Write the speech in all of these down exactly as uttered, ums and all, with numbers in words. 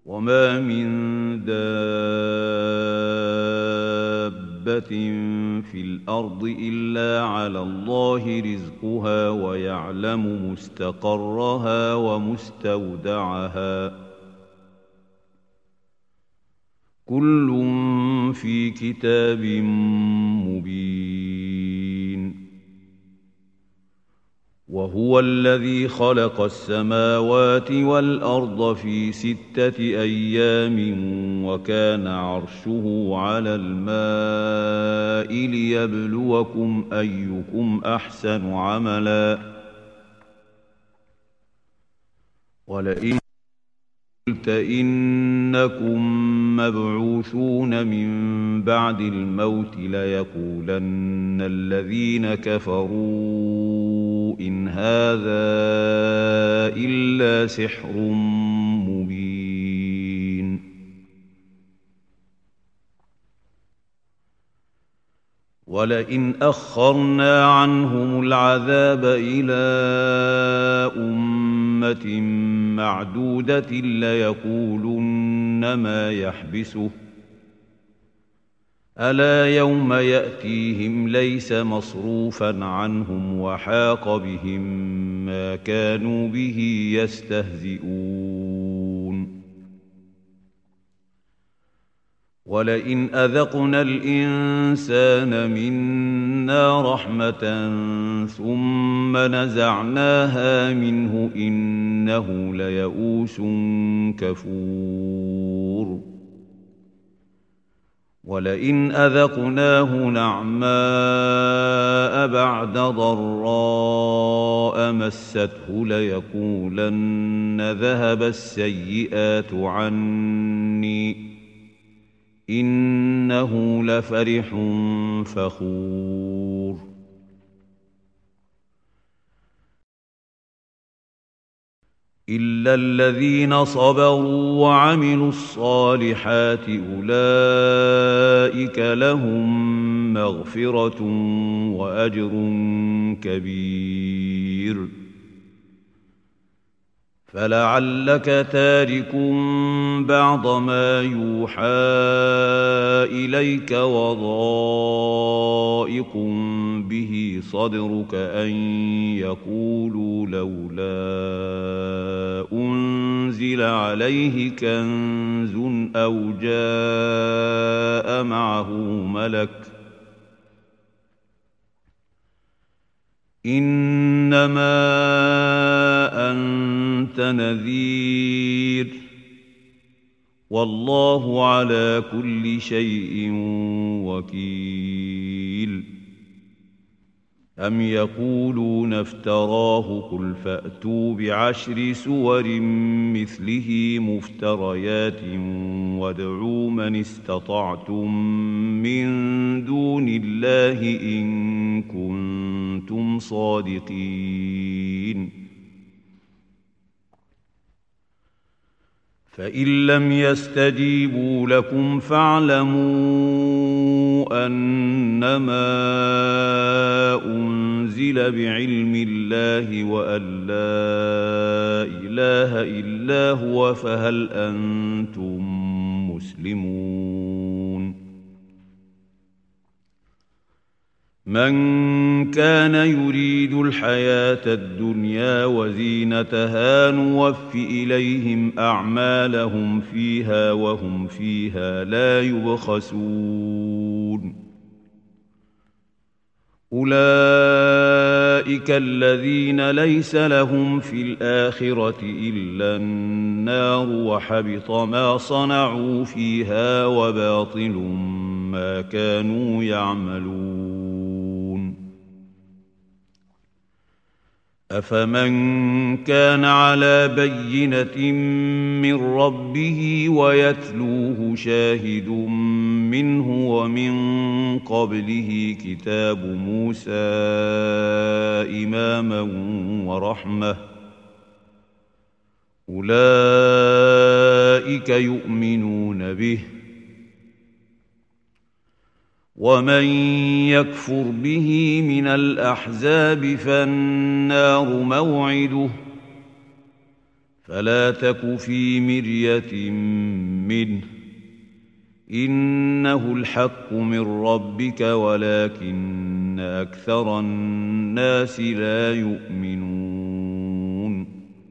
وما من دابة في الأرض إلا على الله رزقها ويعلم مستقرها ومستودعها كل في كتاب مبين. وهو الذي خلق السماوات والأرض في ستة أيام وكان عرشه على الماء ليبلوكم أيكم أحسن عملا ولئن قلت إنكم مبعوثون من بعد الموت ليقولن الذين كفروا إن هذا إلا سحر مبين. ولئن أخرنا عنهم العذاب إلى أمة معدودة ليقولن ما يحبسه ألا يوم يأتيهم ليس مصروفا عنهم وحاق بهم ما كانوا به يستهزئون. ولئن أذقنا الإنسان منا رحمة ثم نزعناها منه إنه ليئوس كفور. ولئن أذقناه نعماء بعد ضراء مسته ليقولن ذهب السيئات عني إنه لفرح فخور. إلا الذين صبروا وعملوا الصالحات أولئك لهم مغفرة وأجر كبير. فلعلك تارك بعض ما يوحى إليك وضائق به صدرك أن يقولوا لولا أنزل عليه كنز أو جاء معه ملك إنما أنت نذير والله على كل شيء وكيل. أم يقولون افتراه قل فأتوا بعشر سور مثله مفتريات وادعوا من استطعتم من دون الله إن كنتم صادقين. فإن لم يستجيبوا لكم فاعلموا أنما أنزل بعلم الله وأن لا إله إلا هو فهل أنتم مسلمون. من كان يريد الحياة الدنيا وزينتها نوف إليهم أعمالهم فيها وهم فيها لا يبخسون. أولئك الذين ليس لهم في الآخرة إلا النار وحبط ما صنعوا فيها وباطل ما كانوا يعملون. أفمن كان على بينة من ربه ويتلوه شاهد منه ومن قبله كتاب موسى إماما ورحمة أولئك يؤمنون به. ومن يكفر به من الأحزاب فالنار موعده فلا تك في مرية منه إنه الحق من ربك ولكن أكثر الناس لا يؤمنون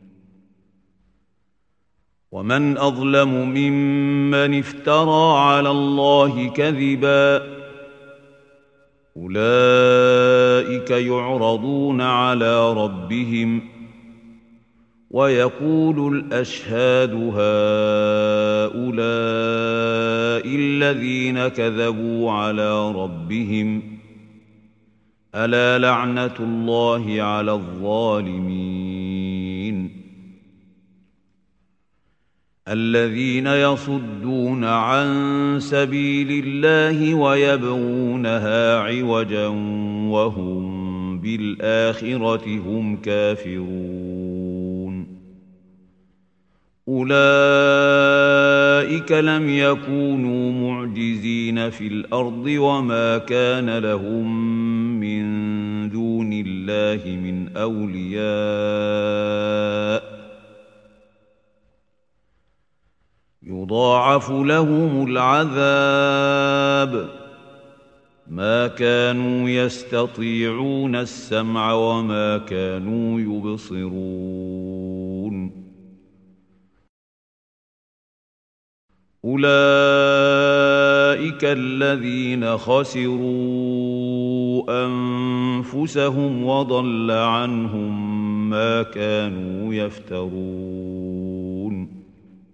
ومن أظلم ممن افترى على الله كذبا أولئك يعرضون على ربهم ويقول الأشهاد هؤلاء الذين كذبوا على ربهم ألا لعنة الله على الظالمين الذين يصدون عن سبيل الله ويبغونها عوجا وهم بالآخرة هم كافرون أولئك لم يكونوا معجزين في الأرض وما كان لهم من دون الله من أولياء يضاعف لهم العذاب ما كانوا يستطيعون السمع وما كانوا يبصرون أولئك الذين خسروا أنفسهم وضل عنهم ما كانوا يفترون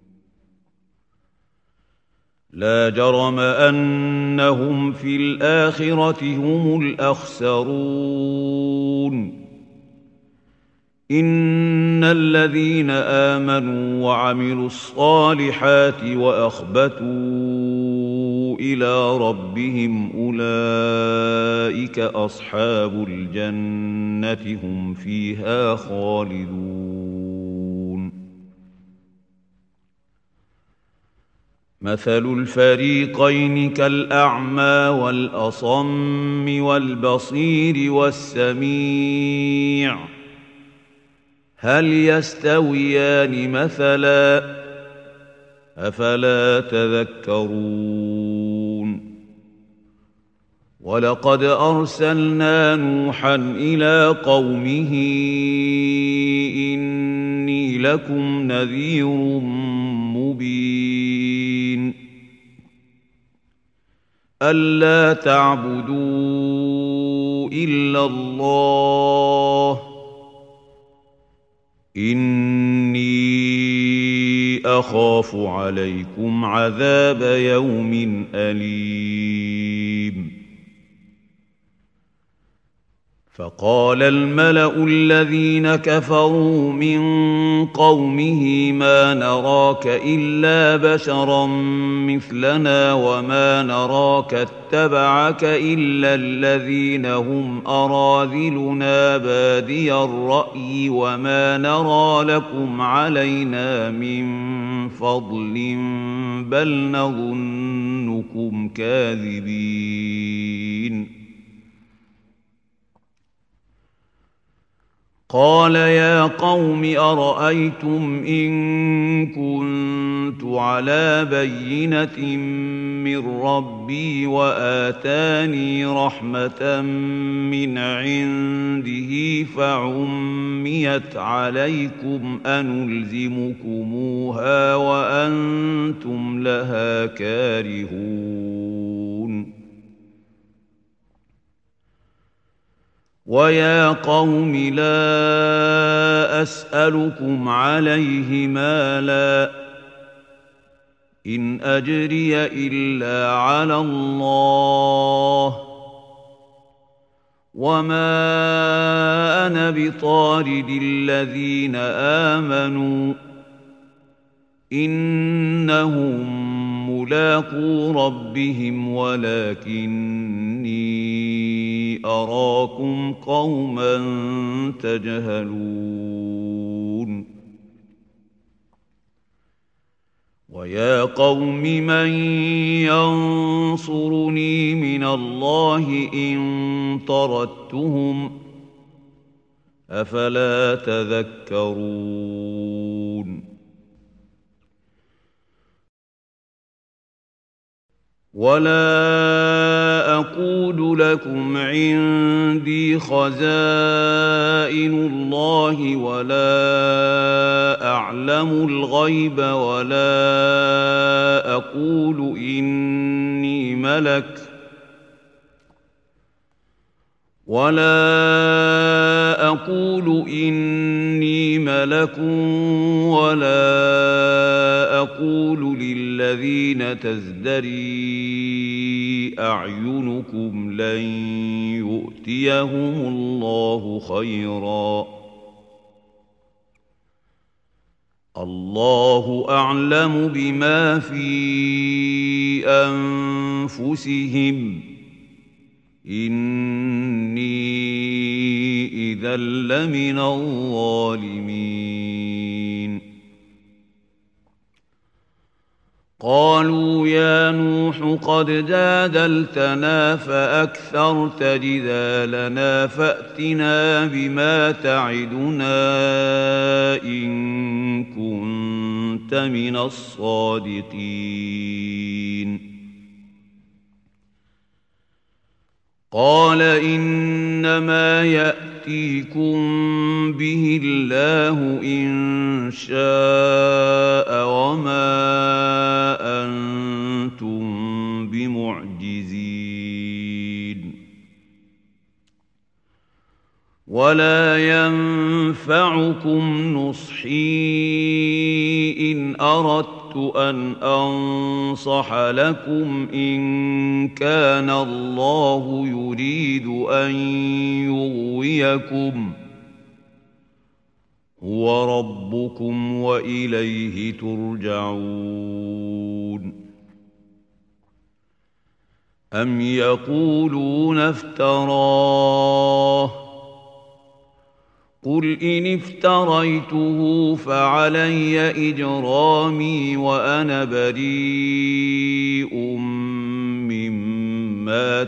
لا جرم أنهم في الآخرة هم الأخسرون إن الذين آمنوا وعملوا الصالحات وأخبتوا إلى ربهم أولئك أصحاب الجنة هم فيها خالدون مثل الفريقين كالأعمى والأصم والبصير والسميع هل يستويان مثلا أفلا تذكرون ولقد أرسلنا نوحا إلى قومه إني لكم نذير مبين ألا تعبدوا إلا الله إني أخاف عليكم عذاب يوم أليم فقال الملأ الذين كفروا من قومه ما نراك إلا بشرا مثلنا وما نراك اتبعك إلا الذين هم أراذلنا بادي الرأي وما نرى لكم علينا من فضل بل نظنكم كاذبين قال يا قوم أرأيتم إن كنت على بينة من ربي وآتاني رحمة من عنده فعميت عليكم أنلزمكموها وأنتم لها كارهون ويا قوم لا أسألكم عليه مالا إن أجري إلا على الله وما أنا بطارد الذين آمنوا إنهم ملاقو ربهم ولكني أراكم قوما تجهلون ويا قوم من ينصرني من الله إن طردتهم أفلا تذكرون ولا أقول لكم عندي خزائن الله ولا أعلم الغيب ولا أقول إني ملك ولا أقول إني ملك ولا أقول للذين تزدري أعينكم لن يؤتيهم الله خيرا الله أعلم بما في أنفسهم إني إذا لمن الظالمين قالوا يا نوح قد جادلتنا فأكثرت جدالنا فأتنا بما تعدنا إن كنت من الصادقين قال إنما يأتيكم به الله إن شاء وما أنتم بمعجزين ولا ينفعكم نصحي إن أردت أن أنصح لكم إن كان الله يريد أن يغويكم هو ربكم وإليه ترجعون أم يقولون افتراه قل إن افتريته فعلي إجرامي وأنا بريء مما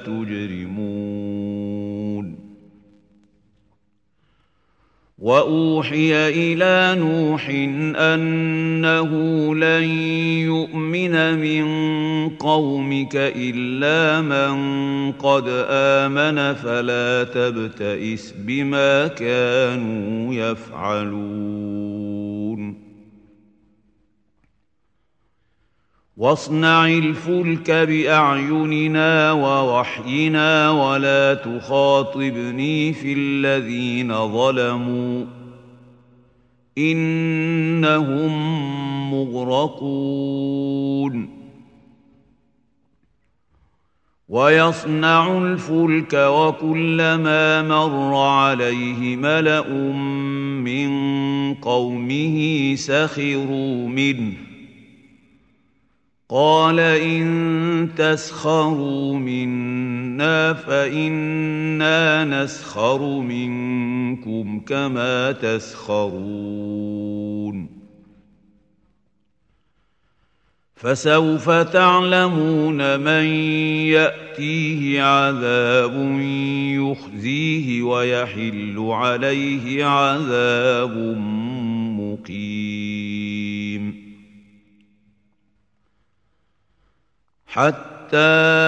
تجرمون وأوحي إلى نوح أنه لن يؤمن من قومك إلا من قد آمن فلا تبتئس بما كانوا يفعلون واصنع الفلك بأعيننا ووحينا ولا تخاطبني في الذين ظلموا إنهم مغرقون ويصنع الفلك وكلما مر عليه ملأ من قومه سخروا منه قال إن تسخروا منا فإنا نسخر منكم كما تسخرون فسوف تعلمون من يأتيه عذاب يخزيه ويحل عليه عذاب مقيم حتى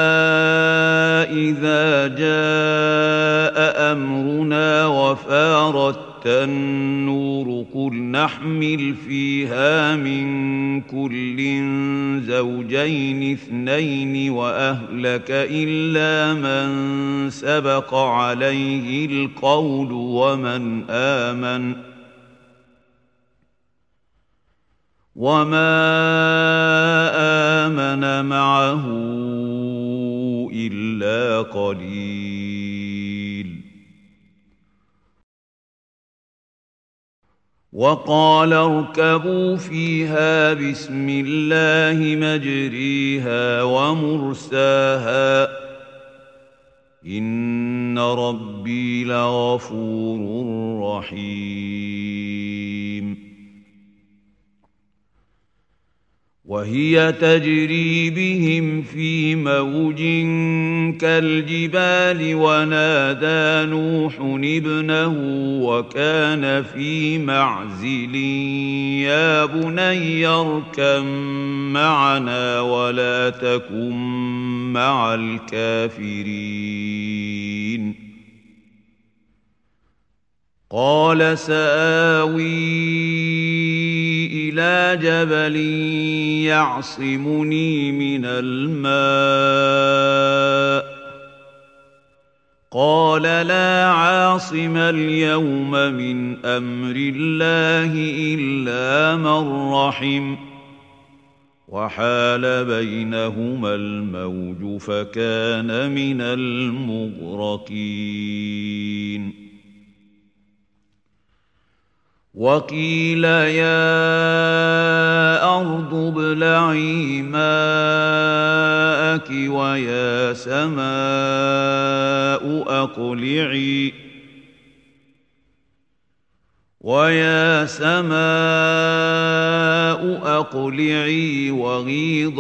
إذا جاء أمرنا وفارت النور قل نحمل فيها من كل زوجين اثنين وأهلك إلا من سبق عليه القول ومن آمن وما آمن معه إلا قليل وقال اركبوا فيها بسم الله مجريها ومرساها إن ربي لغفور رحيم وهي تجري بهم في موج كالجبال ونادى نوح ابنه وكان في معزل يا بني اركب معنا ولا تكن مع الكافرين قال سآوي إلى جبل يعصمني من الماء قال لا عاصم اليوم من أمر الله إلا من رحم وحال بينهما الموج فكان من المغرقين وقيل يا أرض ابلعي ماءك ويا سماء أقلعي ويا سماء أقلعي وغيض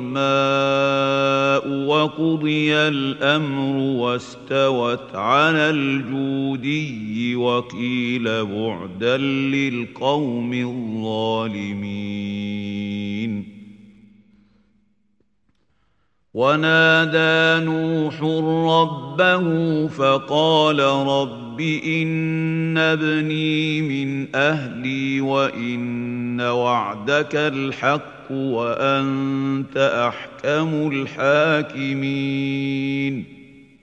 الماء وقضي الأمر واستوت على الجودي وقيل بعدا للقوم الظالمين ونادى نوح ربه فقال رب إن ابني من أهلي وإن وعدك الحق وأنت أحكم الحاكمين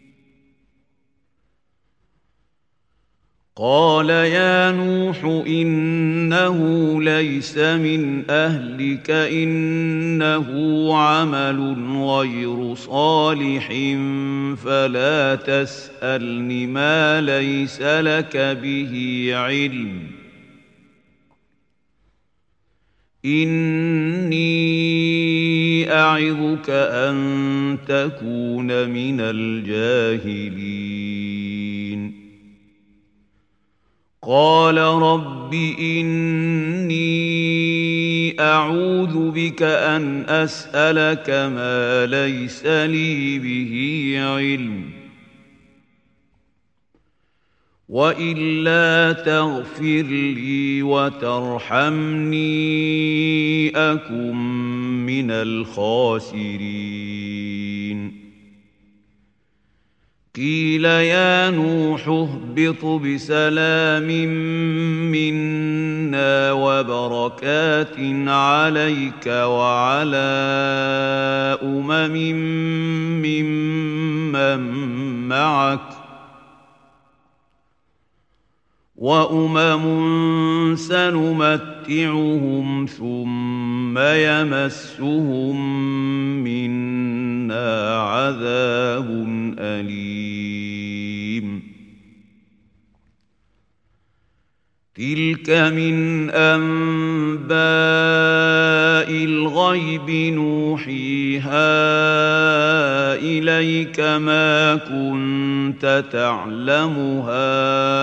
قال يا نوح إنه ليس من أهلك إنه عمل غير صالح فلا تسألني ما ليس لك به علم إني أعظك أن تكون من الجاهلين قال رب إني أعوذ بك أن أسألك ما ليس لي به علم وإلا تغفر لي وترحمني أكن من الخاسرين قيل يا نوح اهبط بسلام منا وبركات عليك وعلى أمم ممن معك وأمم سنمتعهم ثم يمسهم منا عذاب أليم تلك من أنباء الغيب نوحيها إليك ما كنت تعلمها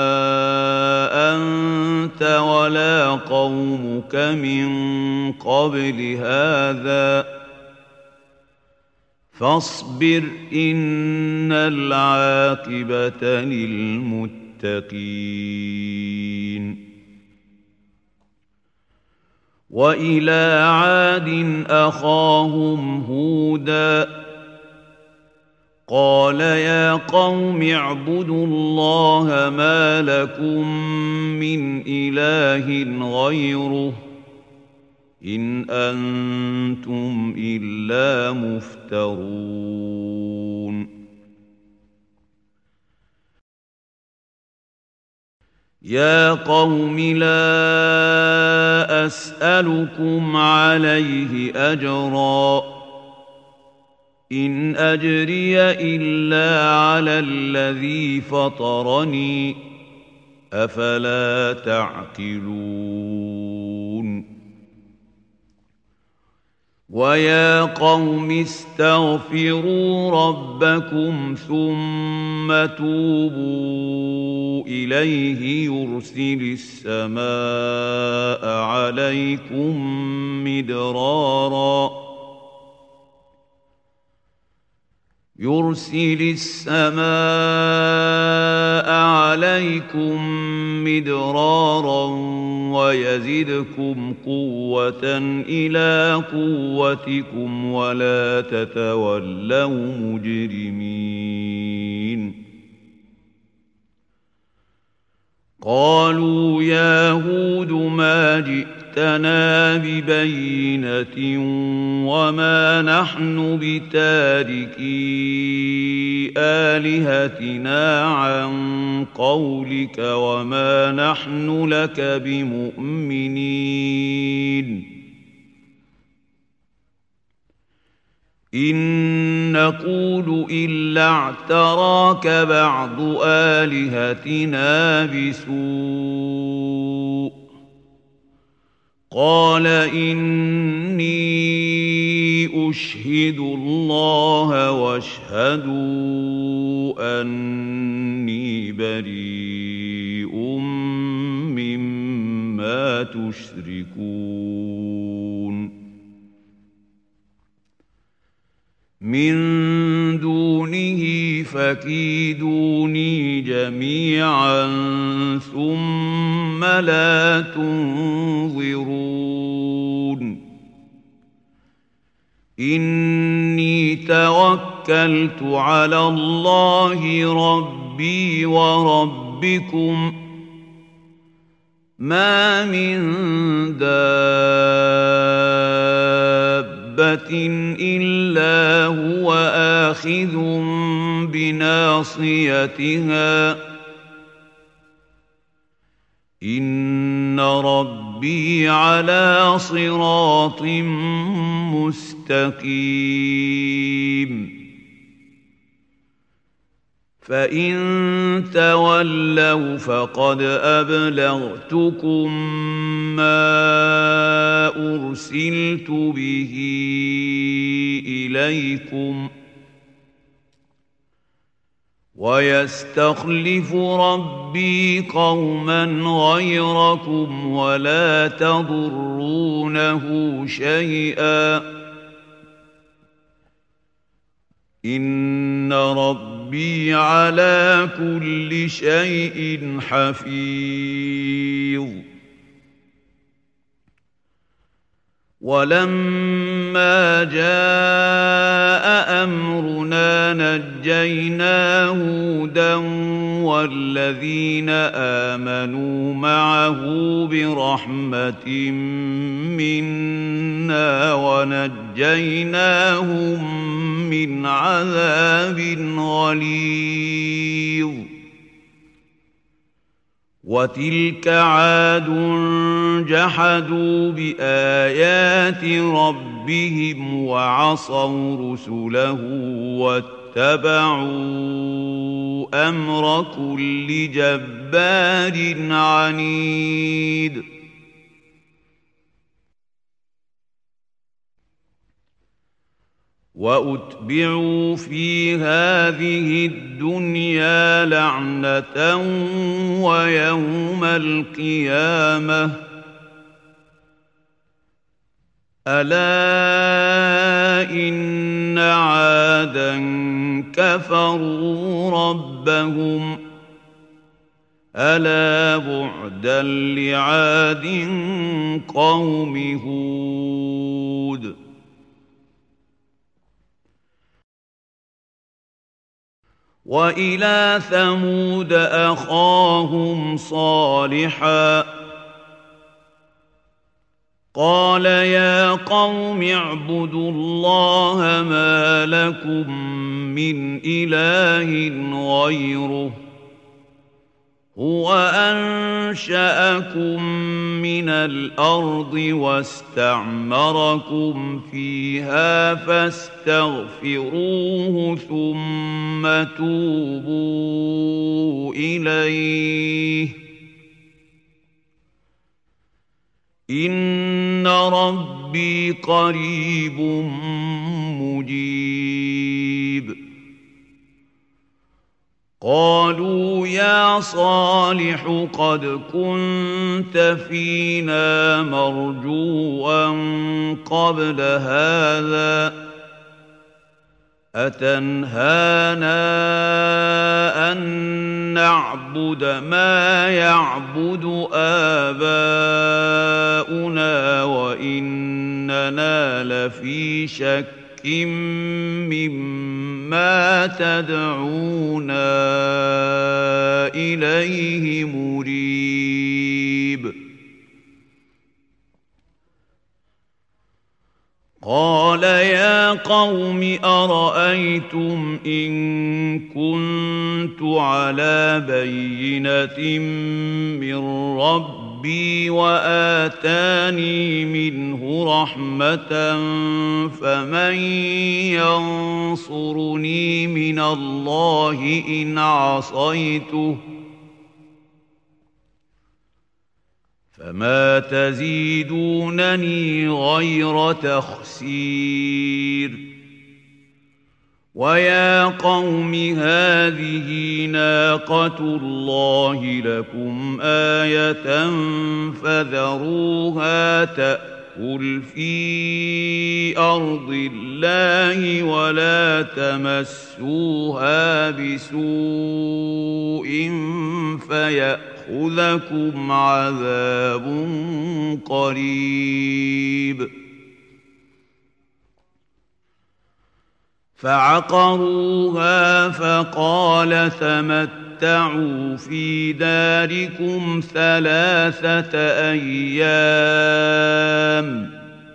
أنت ولا قومك من قبل هذا فاصبر إن العاقبة للمتقين وإلى عاد أخاهم هودا قال يا قوم اعبدوا الله ما لكم من إله غيره إن أنتم إلا مفترون يا قوم لا أسألكم عليه أجرا إن أجري إلا على الذي فطرني أفلا تعقلون ويا قوم استغفروا ربكم ثم توبوا إليه يرسل السماء عليكم مدرارا يرسل السماء عليكم مدرارا ويزدكم قوة إلى قوتكم ولا تتولوا مجرمين قالوا يا هود ما جئتنا ببينة وما نحن بتاركي آلهتنا عن قولك وما نحن لك بمؤمنين إن نقول إلا اعتراك بعض آلهتنا بسوء قال إني أشهد الله واشهدوا أني بريء مما تشركون من دونه فكيدوني جميعا ثم لا تنظرون إني توكلت على الله ربي وربكم ما من دابة إلا هو آخذ بناصيتها إن ربي على صراط مستقيم فإن تولوا فقد أبلغتكم ما أرسلت به إليكم ويستخلف ربي قوما غيركم ولا تضرونه شيئا إن ربي على كل شيء حفيظ ولما جاء أمرنا نجينا هودا والذين آمنوا معه برحمة منا ونجيناهم من عذاب غليظ وتلك عاد جحدوا بآيات ربهم وعصوا رسله واتبعوا أمر كل جبار عنيد وأتبعوا في هذه الدنيا لعنة ويوم القيامة ألا إن عادا كفروا ربهم ألا بعدا لعاد قوم هود وإلى ثمود أخاهم صالحا قال يا قوم اعبدوا الله ما لكم من إله غيره هو أنشأكم من الأرض واستعمركم فيها فاستغفروه ثم توبوا إليه إن ربي قريب مجيب قالوا يا صالح قد كنت فينا مرجوا قبل هذا أتنهانا أن نعبد ما يعبد آباؤنا وإننا لفي شك مما تدعونا إليه مريب قال يا قوم أرأيتم إن كنت على بينة من ربي وآتاني منه رحمة فمن ينصرني من الله إن عصيته فما تزيدونني غير تخسير ويا قوم هذه ناقة الله لكم آية فذروها تأكل في أرض الله ولا تمسوها بسوء فيأخذكم يأخذكم عذاب قريب فعقروها فقال تمتعوا في داركم ثلاثة أيام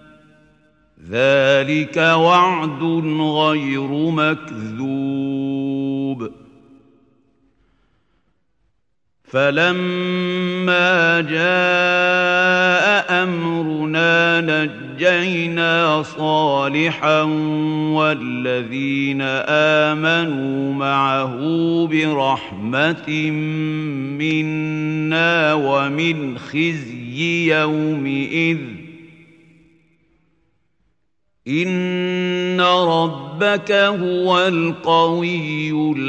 ذلك وعد غير مكذوب فلما جاء أمرنا نجينا صالحا والذين آمنوا معه برحمة منا ومن خزي يومئذ إن ربك هو القوي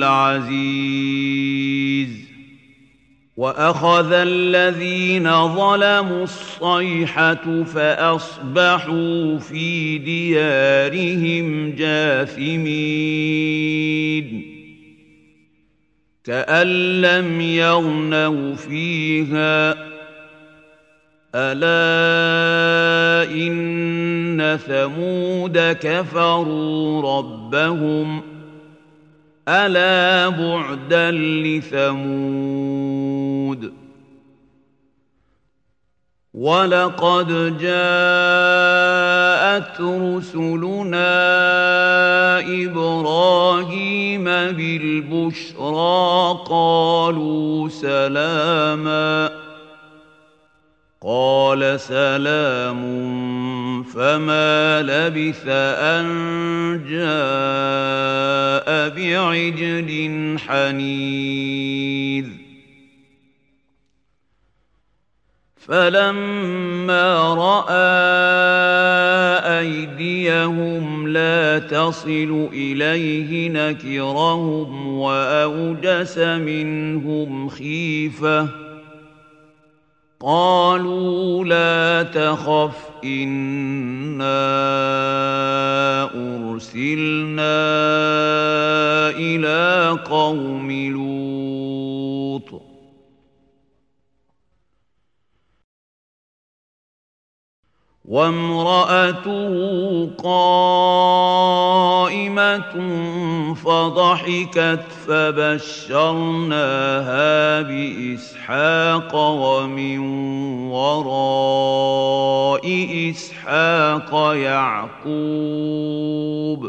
العزيز وأخذ الذين ظلموا الصيحة فأصبحوا في ديارهم جاثمين كأن لم يغنوا فيها ألا إن ثمود كفروا ربهم ألا بعدا لثمود ولقد جاءت رسلنا إبراهيم بالبشرى قالوا سلاما قال سلام فما لبث أن جاء بعجل حنيذ فلما رأى أيديهم لا تصل إليه نكرهم وأوجس منهم خيفة قالوا لا تخف إنا أرسلنا إلى قوم لوط وامرأته قائمة فضحكت فبشرناها بإسحاق ومن وراء إسحاق يعقوب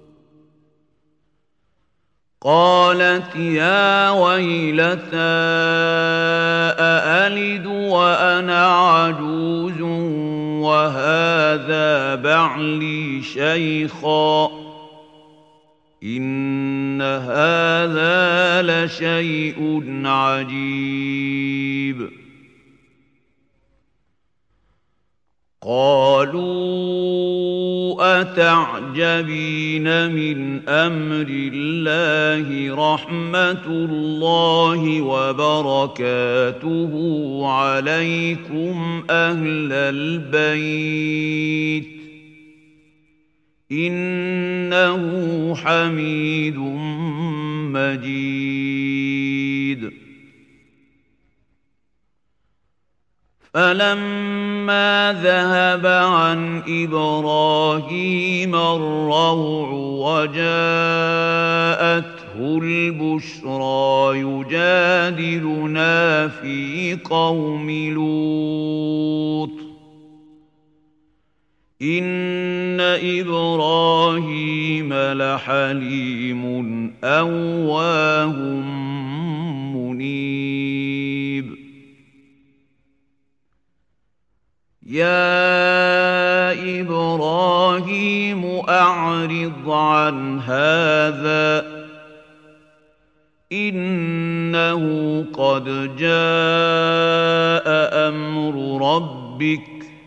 قالت يا ويلتى أألد وأنا عجوز وهذا بعلي شيخا إن هذا لشيء عجيب قالوا أتعجبين من أمر الله رحمة الله وبركاته عليكم أهل البيت إنه حميد مجيد. فلما ذهب عن إبراهيم الروع وجاءته البشرى يجادلنا في قوم لوط إن إبراهيم لحليم أواه منيب. يا إبراهيم أعرض عن هذا إنه قد جاء أمر ربك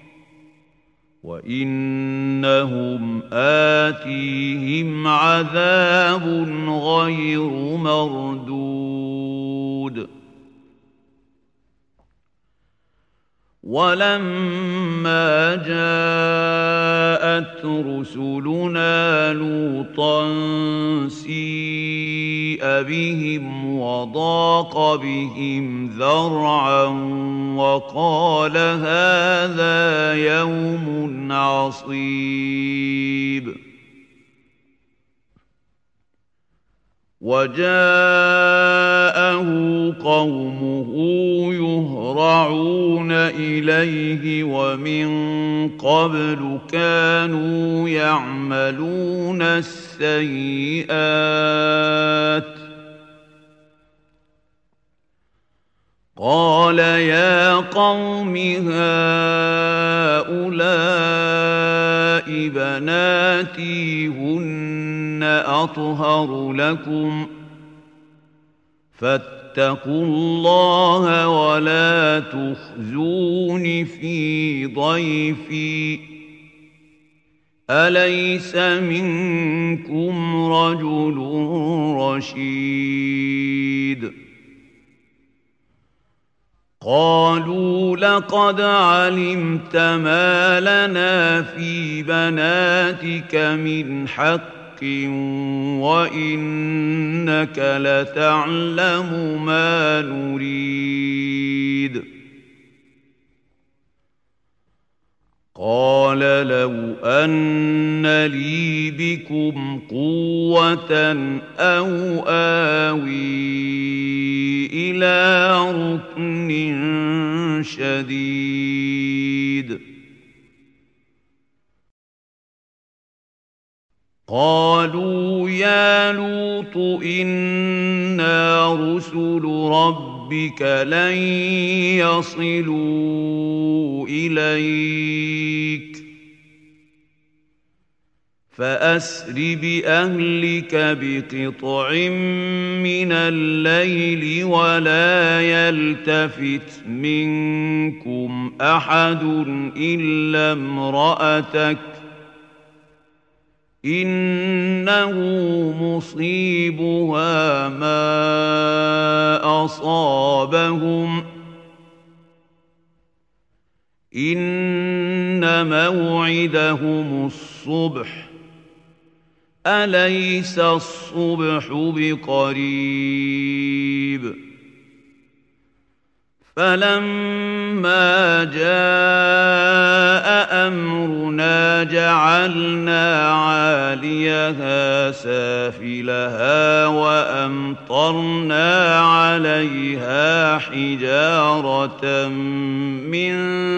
وإنهم آتيهم عذاب غير مردود. ولما جاءت رسلنا لوطا سيء بهم وضاق بهم ذرعا وقال هذا يوم عصيب. وجاءه قومه يهرعون إليه ومن قبل كانوا يعملون السيئات. قال يا قوم هؤلاء بناتي هن أطهر لكم فاتقوا الله ولا تخزون في ضيفي أليس منكم رجل رشيد. قالوا لقد علمت ما لنا في بناتك من حق وإنك لتعلم ما نريد. قال لو أن لي بكم قوة أو آوي إلى ركن شديد. قالوا يا لوط إنا رسل ربك لن يصلوا إليك فأسر بأهلك بقطع من الليل ولا يلتفت منكم أحد إلا امرأتك إنه مصيبها ما أصابهم إن موعدهم الصبح أليس الصبح بقريب. فلما جاء أمرنا جعلنا عاليها سافلها وأمطرنا عليها حجارة من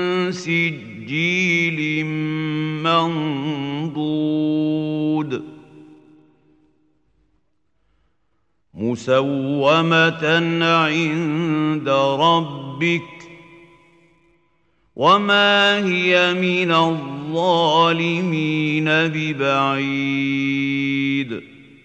سجيل منضود مسومة عند ربك وما هي من الظالمين ببعيد.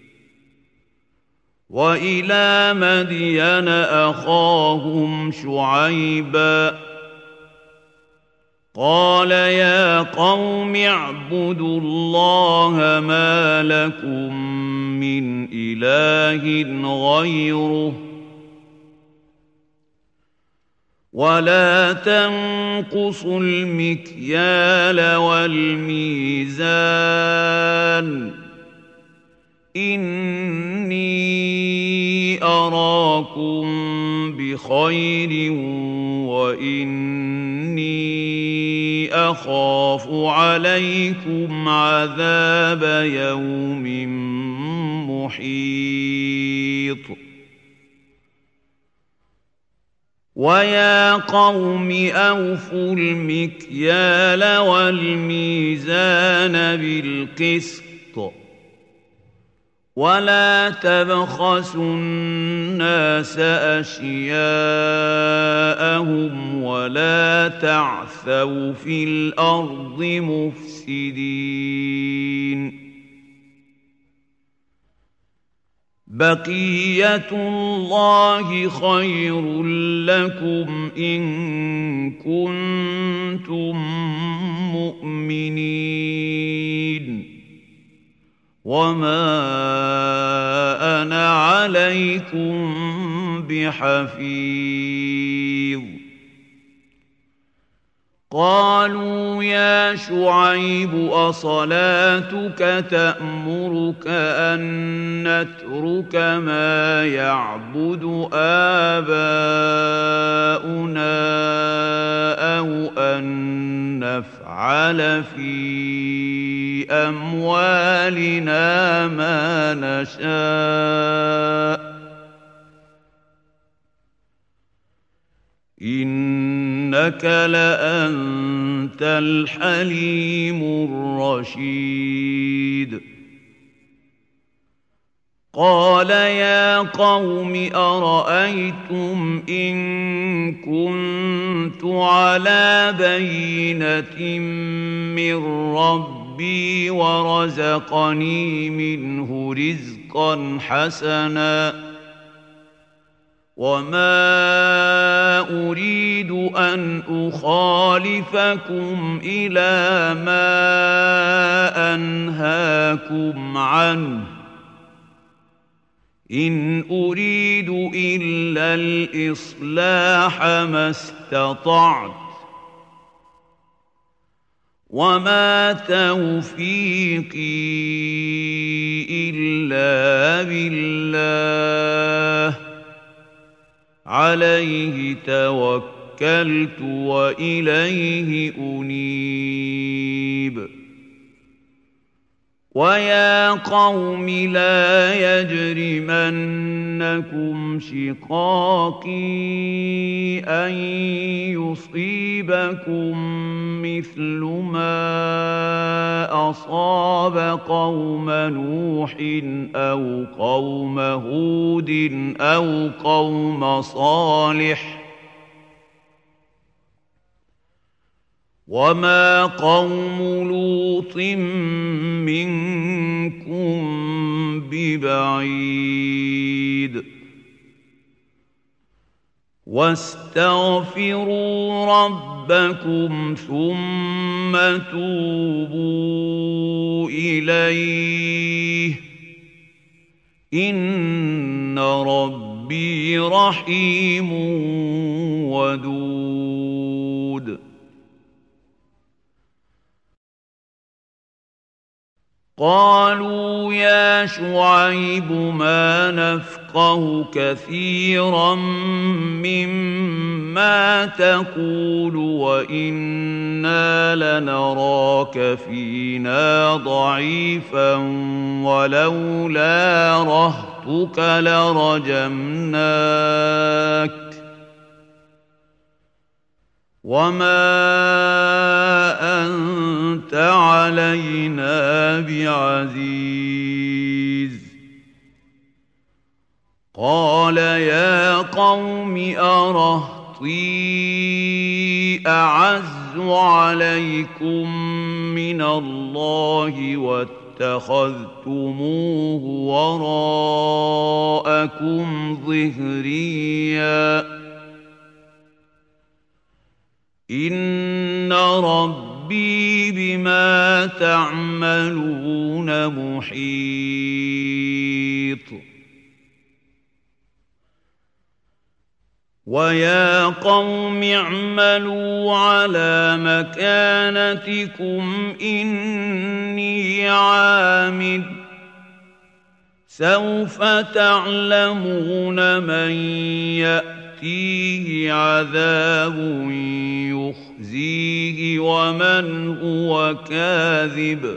وإلى مدين أخاهم شعيبا قال يا قوم اعبدوا الله ما لكم من إله غيره ولا تنقصوا المكيال والميزان إني أراكم بخير وإني أخاف عليكم عذاب يوم محيط ويا قوم أوفوا المكيال والميزان بالقسط ولا تبخسوا الناس أشياءهم ولا تعثوا في الأرض مفسدين بقية الله خير لكم إن كنتم مؤمنين وما أنا عليكم بحفيظ قالوا يا شعيب أصلاتك تأمرك أن نترك ما يعبد آباؤنا أو أن نفعل في أموالنا ما نشاء إنك لأنت الحليم الرشيد قال يا قوم أرأيتم إن كنت على بينة من ربي ورزقني منه رزقا حسنا وما أريد أن أخالفكم إلى ما أنهاكم عنه إن أريد إلا الإصلاح ما استطعت وما توفيقي إلا بالله عليه توكلت وإليه أنيب ويا قوم لا يجرمنكم شقاقي أن يصيبكم مثل ما أصاب قوم نوح أو قوم هود أو قوم صالح وما قوم لوط منكم ببعيد واستغفروا ربكم ثم توبوا إليه إن ربي رحيم ودود قالوا يا شعيب ما نفقه كثيرا مما تقول وإنا لنراك فينا ضعيفا ولولا رهطك لرجمناك وما أنت علينا بعزيز قال يا قوم أرهطي أعز عليكم من الله واتخذتموه وراءكم ظهريا إن ربي بما تعملون محيط ويا قوم اعملوا على مكانتكم إني عامل سوف تعلمون من يأتيه عذاب يخزيه ومن هو كاذب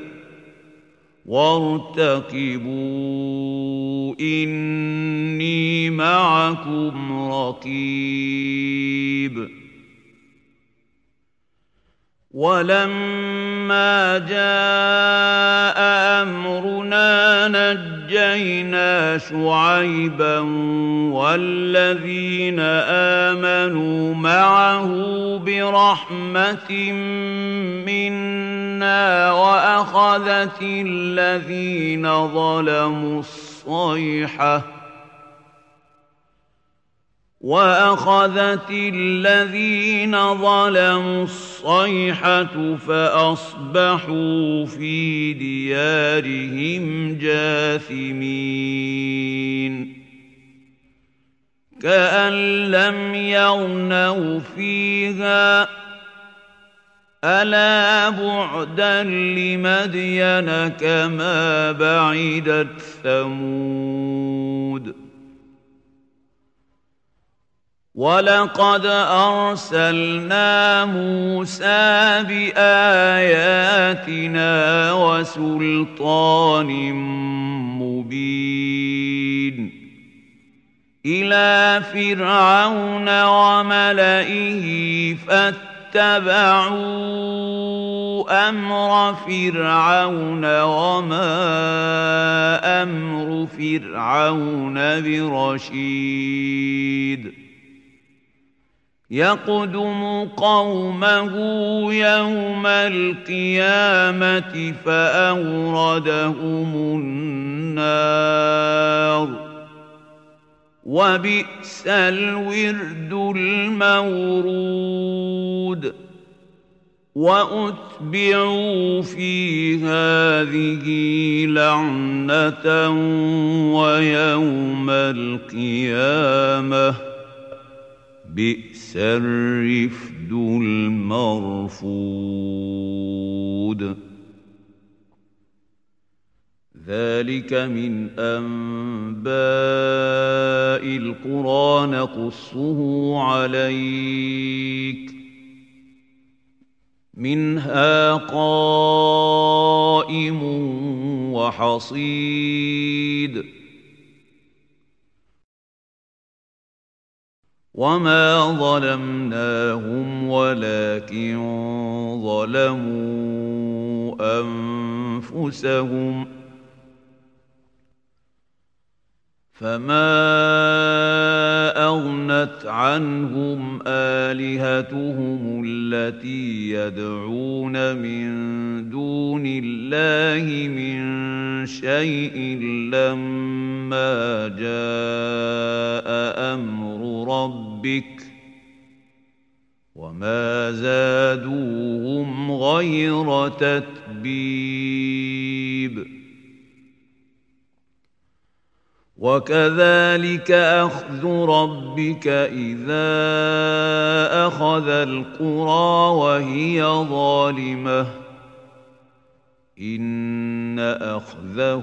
وارتقبوا إني معكم رقيب ولما جاء أمرنا نجينا شعيبا والذين آمنوا معه برحمة منا وأخذت الذين ظلموا الصيحة وأخذت الذين ظلموا الصيحة فأصبحوا في ديارهم جاثمين كأن لم يغنوا فيها ألا بعدا لمدين كما بعدت ثمود ولقد أرسلنا موسى بآياتنا وسلطان مبين إلى فرعون وملئه فاتبعوا أمر فرعون وما أمر فرعون برشيد يقدم قومه يوم القيامة فأوردهم النار وبئس الورد المورود وأتبعوا في هذه لعنة ويوم القيامة بئس الرفد المرفود ذلك من أنباء القرى نقصه عليك منها قائم وحصيد وما ظلمناهم ولكن ظلموا أنفسهم فما أغنت عنهم آلهتهم التي يدعون من دون الله من شيء لما جاء أمر ربك وما زادوهم غير تتبيب وكذلك أخذ ربك إذا أخذ القرى وهي ظالمة إن أخذه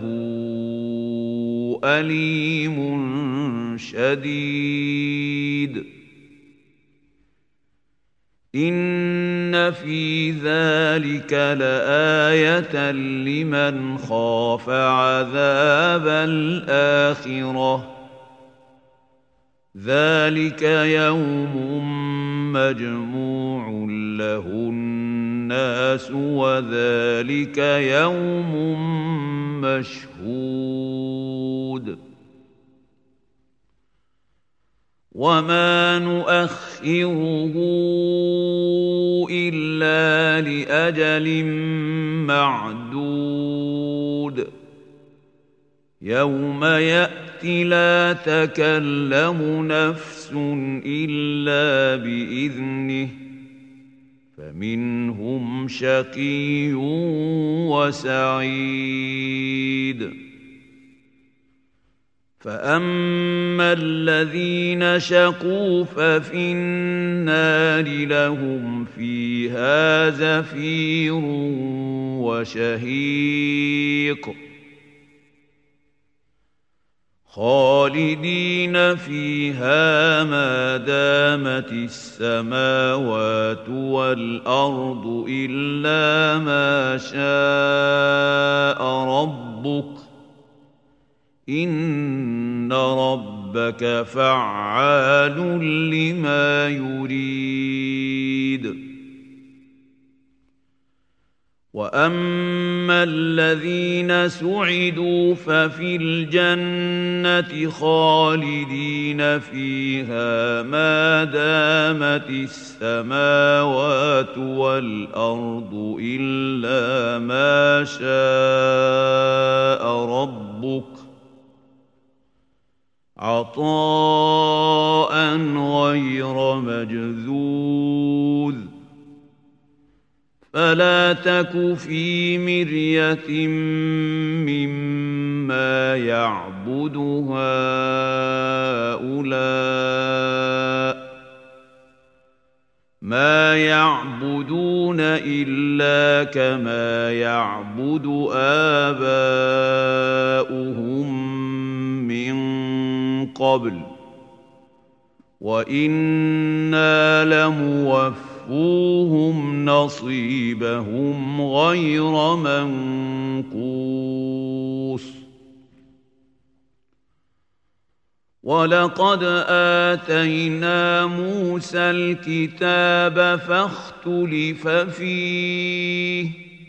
أليم شديد إن في ذلك لآية لمن خاف عذاب الآخرة ذلك يوم مجموع له الناس وذلك يوم مشهود وما نؤخره إلا لأجل معدود يوم يأتي لا تكلم نفس إلا بإذنه فمنهم شقي وسعيد. فأما الذين شقوا ففي النار لهم فيها زفير وشهيق خالدين فيها ما دامت السماوات والأرض إلا ما شاء ربك إن ربك فعال لما يريد. وأما الذين سعدوا ففي الجنة خالدين فيها ما دامت السماوات والأرض إلا ما شاء ربك عطاء غير مجذوذ. فلا تك في مرية مما يعبد هؤلاء ما يعبدون إلا كما يعبد آباؤهم من قبل وإنا لموفوهم نصيبهم غير منقوص. ولقد آتينا موسى الكتاب فاختلف فيه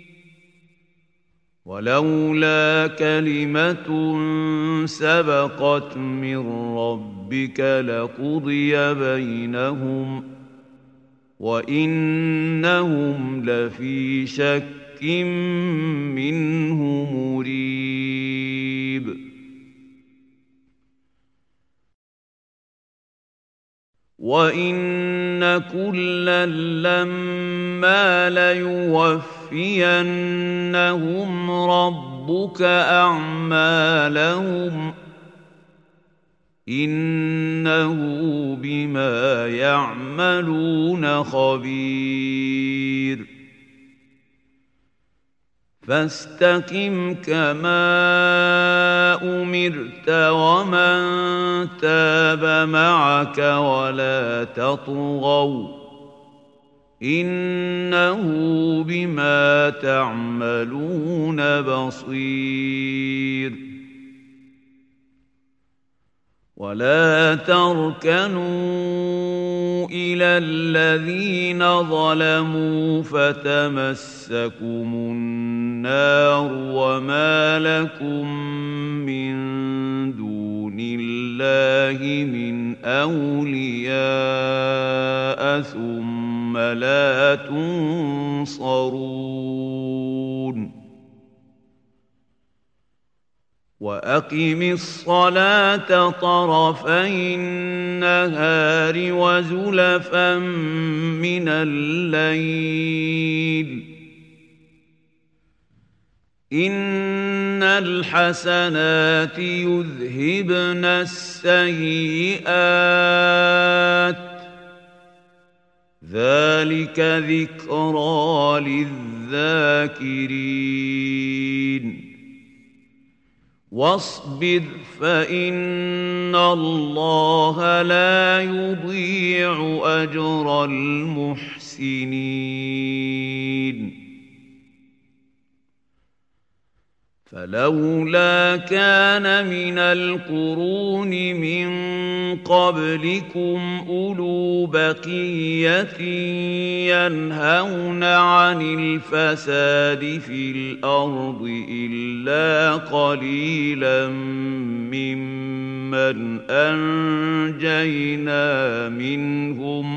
ولولا كلمة سبقت من ربك لقضي بينهم وإنهم لفي شك منه مريب. وإن كلا لما ليوفينهم ربك أعمالهم إنه بما يعملون خبير. فاستقم كما أمرت ومن تاب معك ولا تطغوا إنه بما تعملون بصير. ولا تركنوا إلى الذين ظلموا فتمسكم النار وما لكم من دون الله من أولياء ثم لا تنصرون. وأقم الصلاة طرفي النهار وزلفا من الليل إن الحسنات يذهبن السيئات ذلك ذكرى للذاكرين. واصبر فإن الله لا يضيع أجر المحسنين. فلولا كان من القرون من قبلكم أولو بقية ينهون عن الفساد في الأرض إلا قليلا ممن أنجينا منهم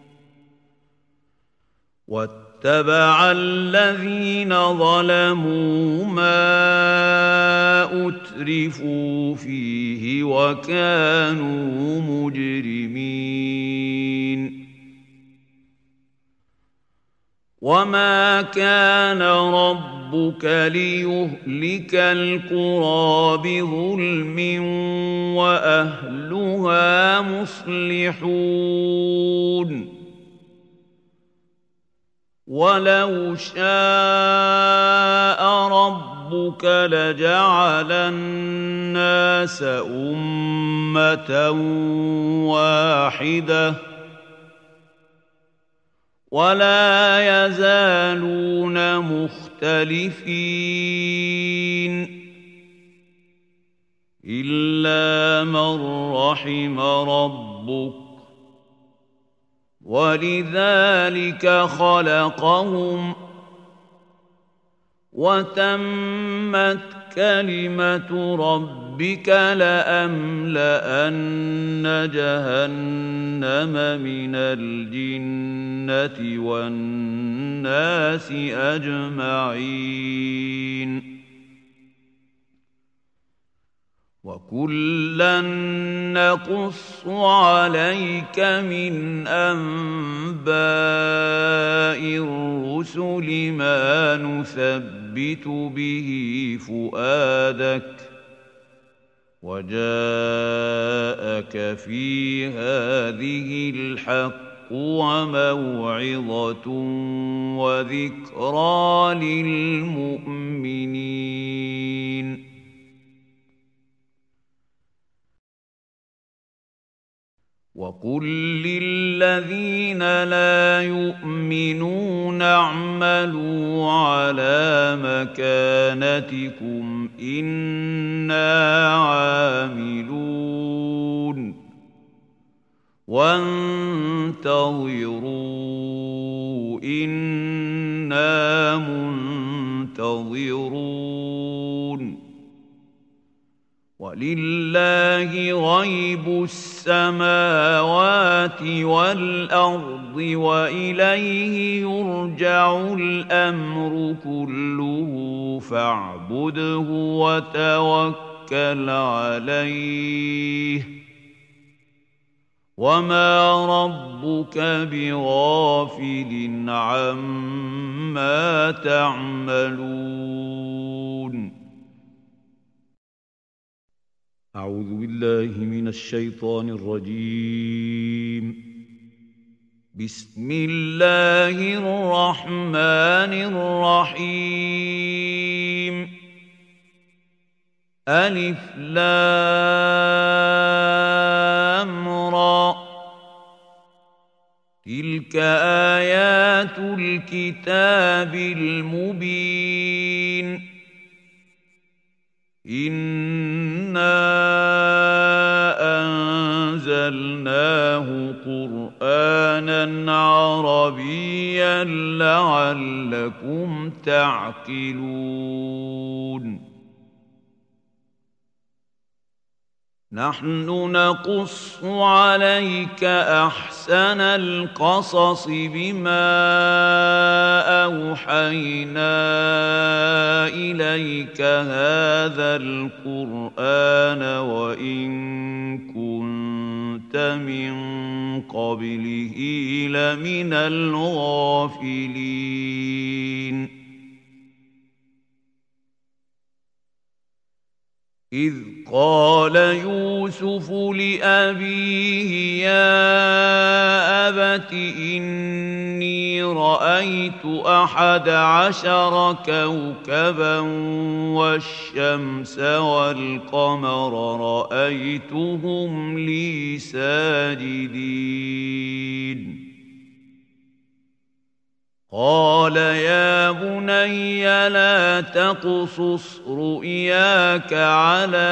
واتبع الذين ظلموا ما أترفوا فيه وكانوا مجرمين. وما كان ربك ليهلك القرى بظلم وأهلها مصلحون ولو شاء ربك لجعل الناس أمة واحدة ولا يزالون مختلفين إلا من رحم ربك ولذلك خلقهم وتمت كلمة ربك لأملأن جهنم من الجنة والناس أجمعين وكلا نقص عليك من أنباء الرسل ما نثبت به فؤادك وجاءك في هذه الحق وموعظة وذكرى للمؤمنين وقل للذين لا يؤمنون اعملوا على مكانتكم إنا عاملون وانتظروا إنا منتظرون ولله غيب السماوات والأرض وإليه يرجع الأمر كله فاعبده وتوكل عليه وما ربك بغافل عما تعملون أعوذ بالله من الشيطان الرجيم بسم الله الرحمن الرحيم ألف لام را تلك آيات الكتاب المبين إنا أنزلناه قرآنا عربيا لعلكم تعقلون نحن نقص عليك أحسن القصص بما أوحينا إليك هذا القرآن وإن كنت من قبله لمن الغافلين إذ قال يوسف لأبيه يا أبت إني رأيت أحد عشر كوكبا والشمس والقمر رأيتهم لي ساجدين قال يا بني لا تقصص رؤياك على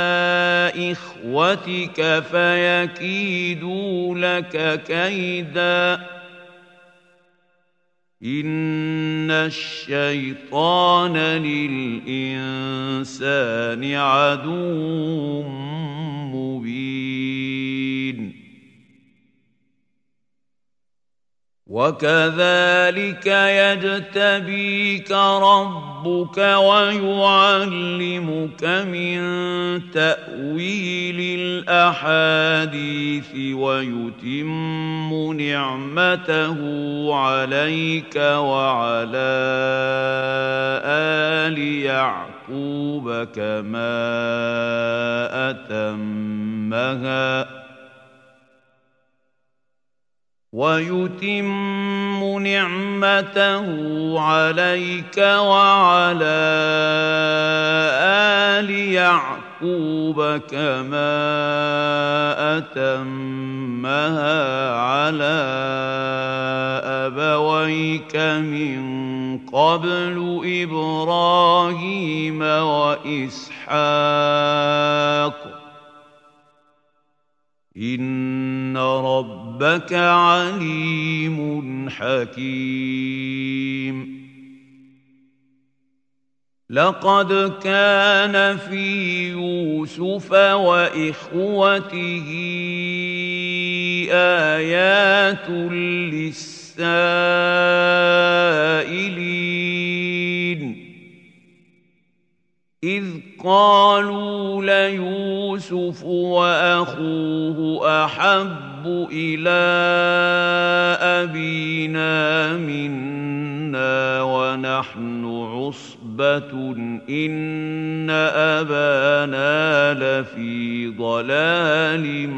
إخوتك فيكيدوا لك كيدا إن الشيطان للإنسان عدو مبين وكذلك يجتبيك ربك ويعلمك من تأويل الأحاديث ويتم نعمته عليك وعلى آل يعقوب كما أتمها ويتم نعمته عليك وعلى آل يعقوب كما أتمها على أبويك من قبل إبراهيم وإسحاق إن ربك عليم حكيم لقد كان في يوسف وإخوته آيات للسائلين إذ قالوا ليوسف وأخوه أحب إلى أبينا منا ونحن عصبة إن أبانا لفي ضلال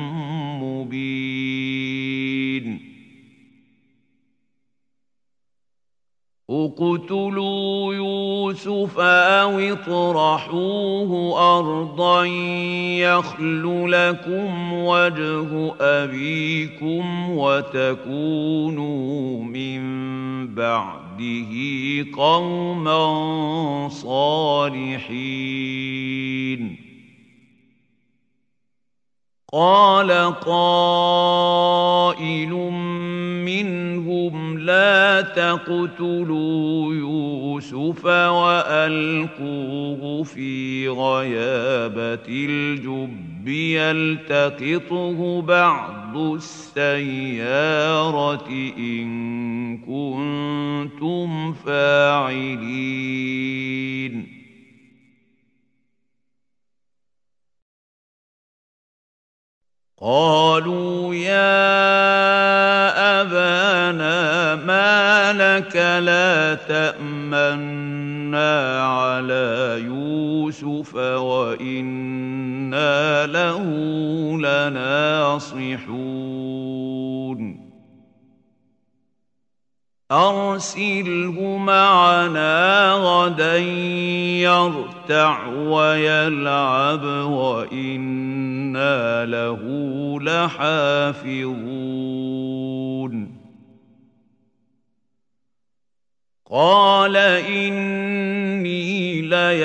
مبين اقتلوا يوسف أو اطرحوه أرضا يخل لكم وجه أبيكم وتكونوا من بعده قوما صالحين قال قائل منهم لا تقتلوا يوسف وألقوه في غيابة الجب يلتقطه بعض السيارة إن كنتم فاعلين قالوا يا أبانا ما لك لا تأمنا على يوسف وإنا له لناصحون أرسله معنا غدا يرتع ويلعب وإنا له لحافظون قال إني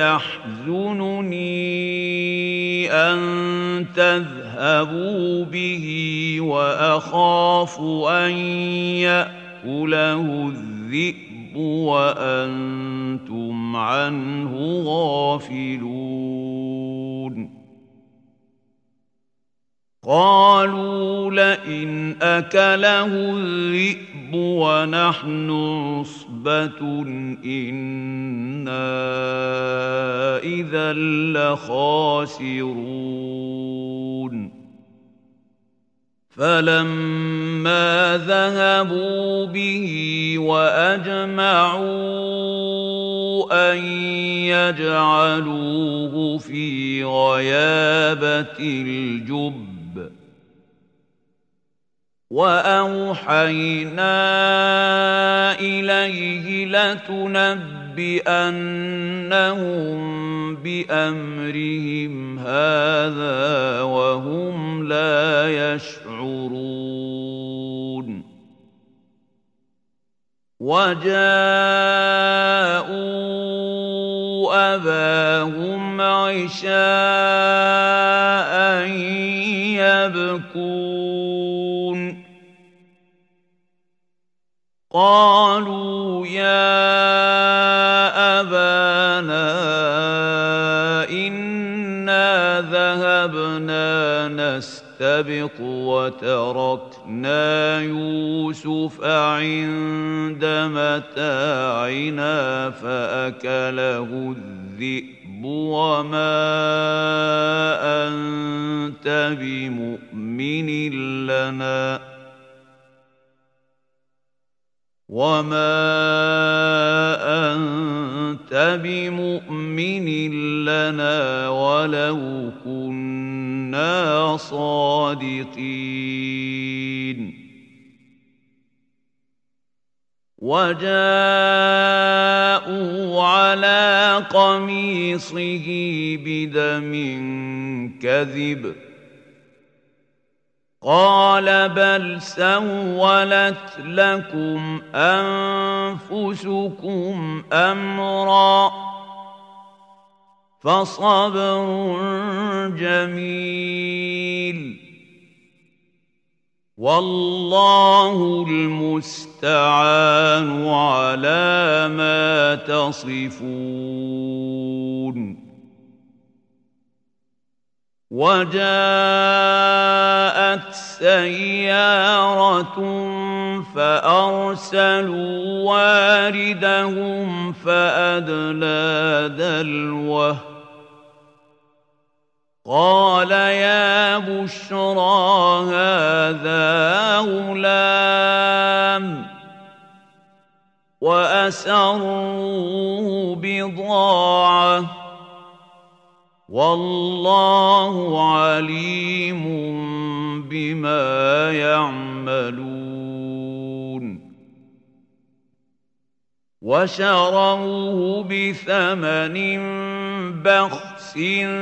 ليحزنني أن تذهبوا به وأخاف أن يأتوا له الذئب وأنتم عنه غافلون قالوا لئن أكله الذئب ونحن عصبة إنا إذا لخاسرون فلما ذهبوا به وأجمعوا أن يجعلوه في غيابة الجب وأوحينا إليه لتنبئنهم بأمرهم هذا وهم لا يشعرون وجاءوا أباهم عشاء يبكون قالوا يا أبانا إنا ذهبنا نستبق فاستبق وتركنا يوسف عند متاعنا فأكله الذئب وما أنت بمؤمن لنا وما أنت بمؤمن لنا ولو كنا صادقين وجاءوا على قميصه بدم كذب قال بل سولت لكم أنفسكم أمرا فصبر جميل والله المستعان على ما تصفون وجاءت سيارة فأرسلوا واردهم فأدلى دلوه قال يا بشرى هذا غلام وأسروه بضاعة والله عليم بما يعملون وشروه بثمن بخس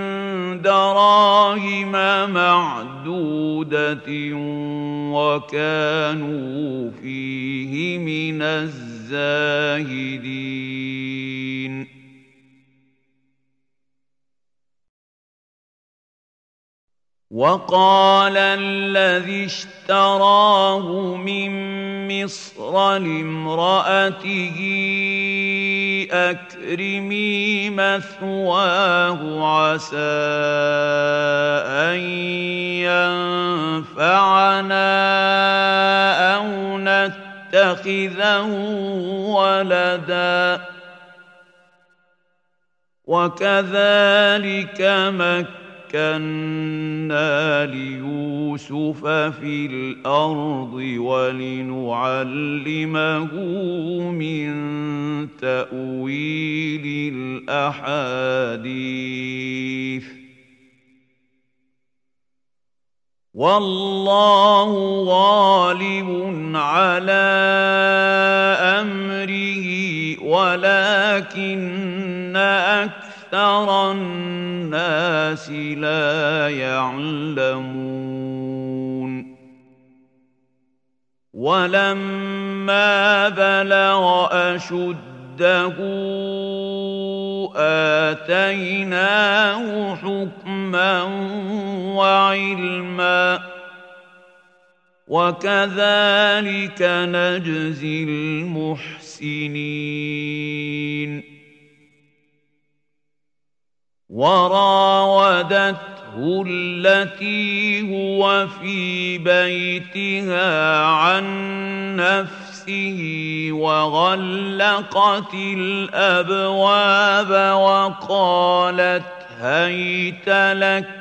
دراهم معدودة وكانوا فيه من الزاهدين وقال الذي اشتراه من مصر لامرأته أكرمي مثواه عسى أن ينفعنا أو نتخذه ولدا وكذلك مكنا مكنا ليوسف في الأرض ولنعلمه من تأويل الأحاديث والله غالب على أمره ولكن أكثر أكثر الناس لا يعلمون ولما بلغ أشده آتيناه حكما وعلما وكذلك نجزي المحسنين وراودته التي هو في بيتها عن نفسه وغلقت الأبواب وقالت هيت لك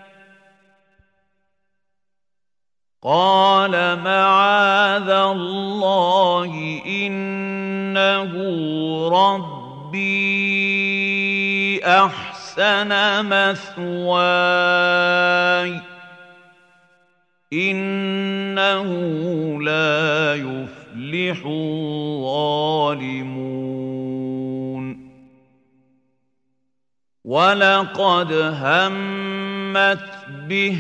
قال معاذ الله إنه ربي أحسن أحسن مثواي إنه لا يفلح الظالمون ولقد همت به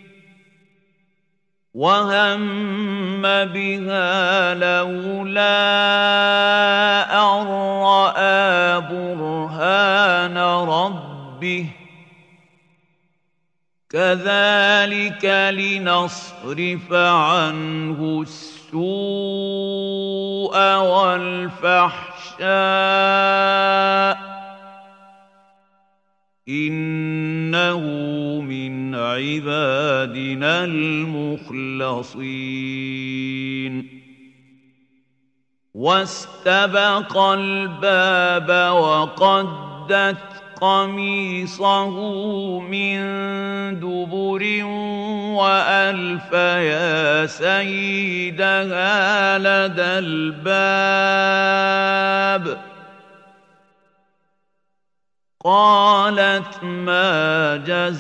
وهم بها لولا أن رأى برهان ربه كذلك لنصرف عنه السوء والفحشاء إنه من عبادنا عبادنا المخلصين واستبق الباب وقدت قميصه من دبر وألف يا سيدها لدى الباب قالت ما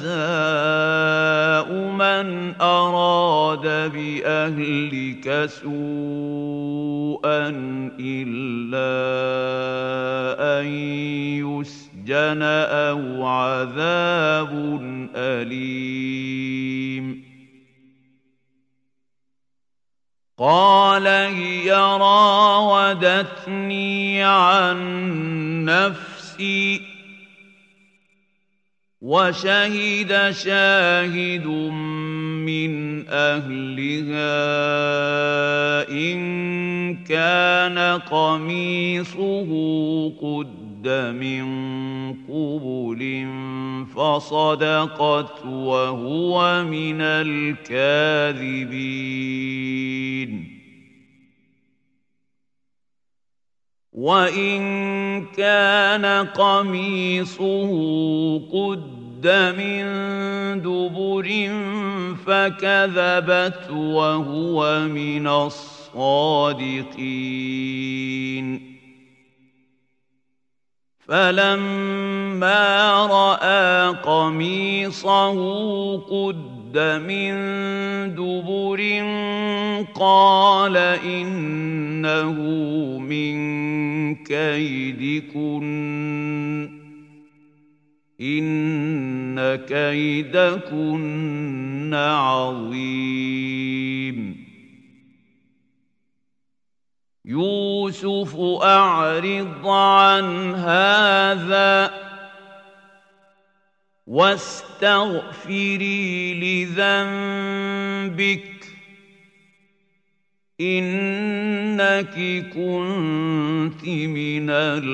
جزاء من أراد بأهلك سوءا إلا أن يسجن أو عذاب أليم قال هي راودتني عن نفسي وشهد شاهد من أهلها إن كان قميصه قد من قبل فصدقت وهو من الكاذبين وإن كان قميصه قد من دبر فكذبت وهو من الصادقين فلما رأى قميصه قد من دبر قال إنه من كيدكن إن كيدكن عظيم يوسف أعرض عن هذا واستغفري لذنبك إنك كنت من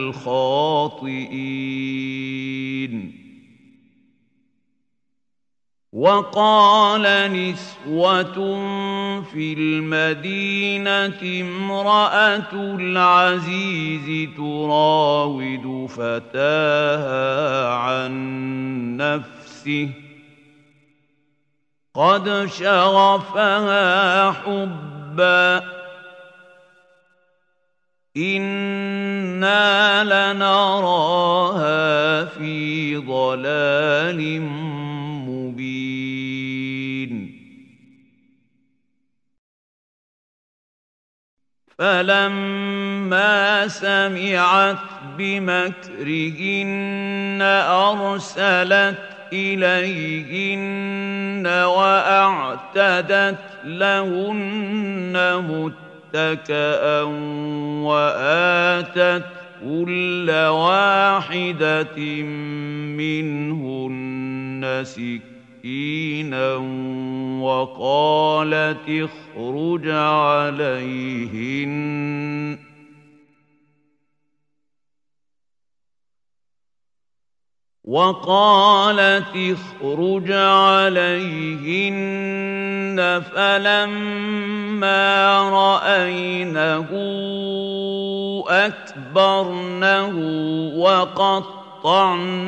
الخاطئين وقال نسوة في المدينة امرأة العزيز تراود فتاها عن نفسه قد شغفها حبا إنا لنراها في ضلال مبين فلما سمعت بمكرهن أرسلت إليهن وأعتدت لهن متكئا وآتت كل واحدة منهن سكينا وقالت اخرج عليهن وقالت اخرج عليهن فلما رأينه أكبرنه وقطعن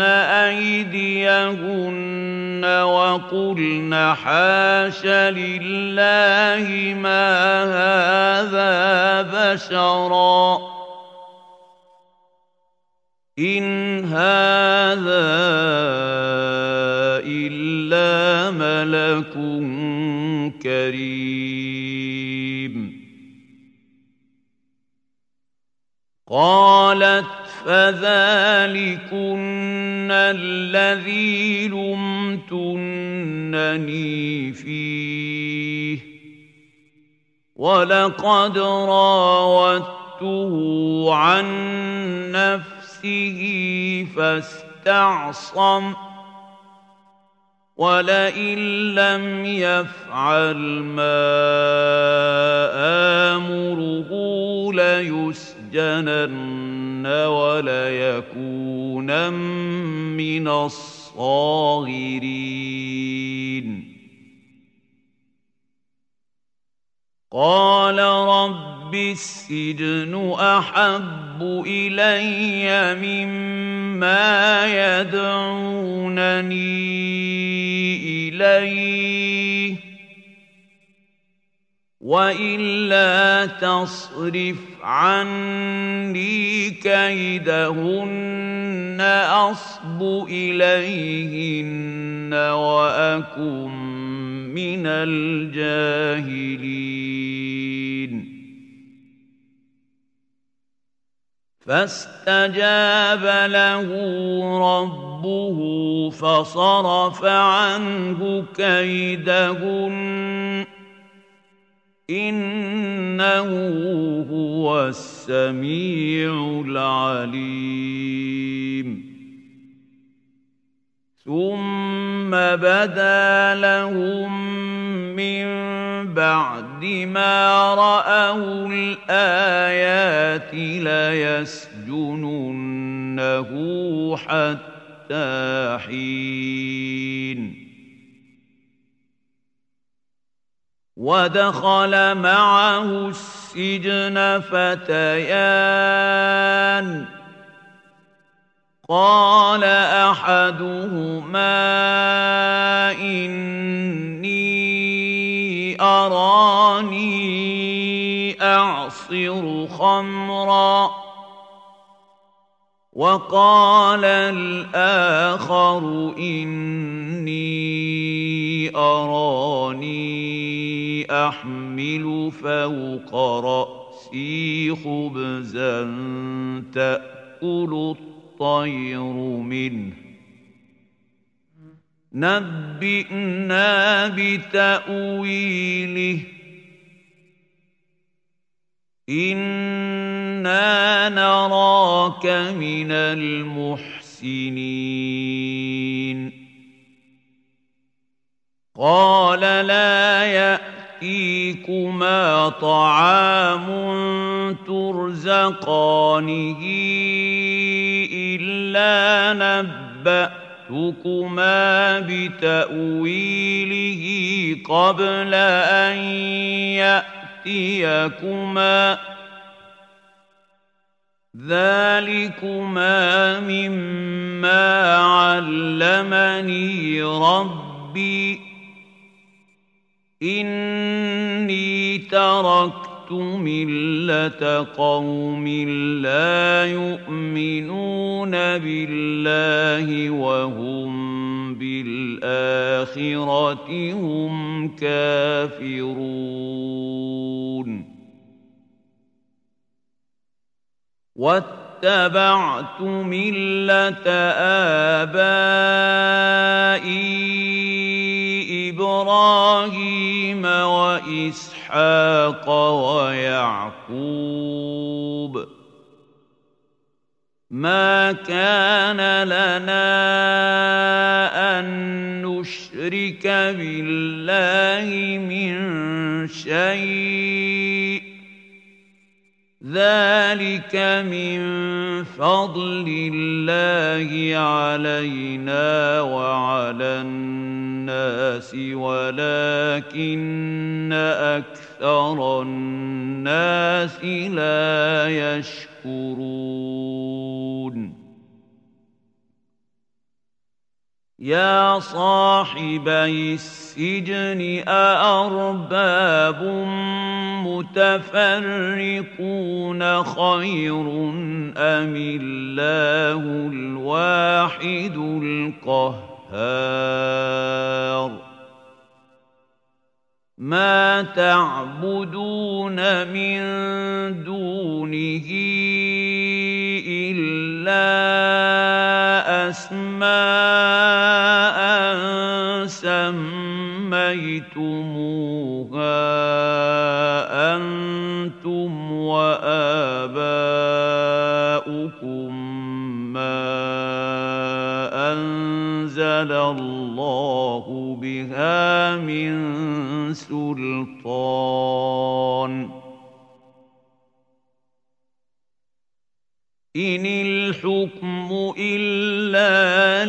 أيديهن وقلن حاش لله ما هذا بشرا إن هذا إلا ملك كريم قالت فذلكن الذي لمتنني فيه ولقد راودته عن نفسه فاستعصم ولئن لم يفعل ما آمره ليسجنن وليكونن من الصاغرين الصاغرين قال رب السجن أحب إلي مما يدعونني إليه وإلا تصرف عني كيدهن أصب إليهن وأكن من الجاهلين فاستجاب له ربه فصرف عنه كيدهن إنه هو السميع العليم ثم بدا لهم من بعد ما رأوا الآيات ليسجننه حتى حين ودخل معه السجن فتيان قال أحدهما إني أراني أعصر خمرا وقال الآخر إني أراني أحمل فوق رأسي خبزا تأكل الطير منه نبئنا بتأويله إنا نراك من المحسنين قال لا يأتيكما طعام ترزقانه إلا نبأتكما بتأويله قبل أن يأتيكما ذلكما مما علمني ربي إني تركت ملة قوم لا يؤمنون بالله وهم بالآخرة هم كافرون واتبعت ملة آبائي إبراهيم وإسحاق ويعقوب ما كان لنا أن نشرك بالله من شيء ذلك من فضل الله علينا وعلى الناس ولكن أكثر الناس لا يشكرون يا صاحبي السجن أأرباب متفرقون خير أم الله الواحد القهار ما تعبدون من دونه إلا أسماء سميتموها أنتم وآباؤكم ما أنزل الله بها من سلطان إن الحكم إلا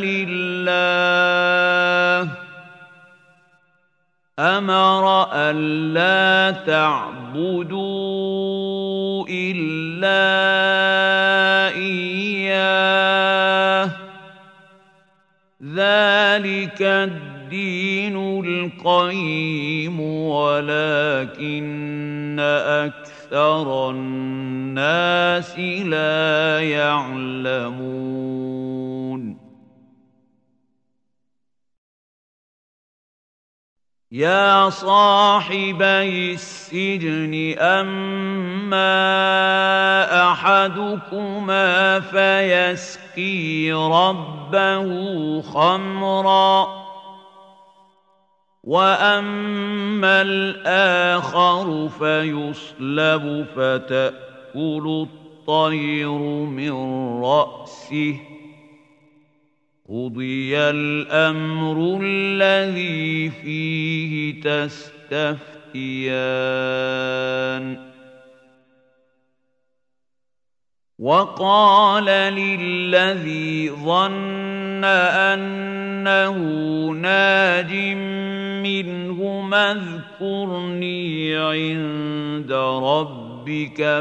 لله أمر ألا تعبدوا إلا إياه ذلك الدين القيم ولكن أكثر الناس لا يعلمون يا صاحبي السجن أما أحدكما فيسقي ربه خمرا وأما الآخر فيصلب فتأكل الطير من رأسه قضي الأمر الذي فيه تستفتيان وقال للذي ظن أنه ناج منهما اذكرني عند ربك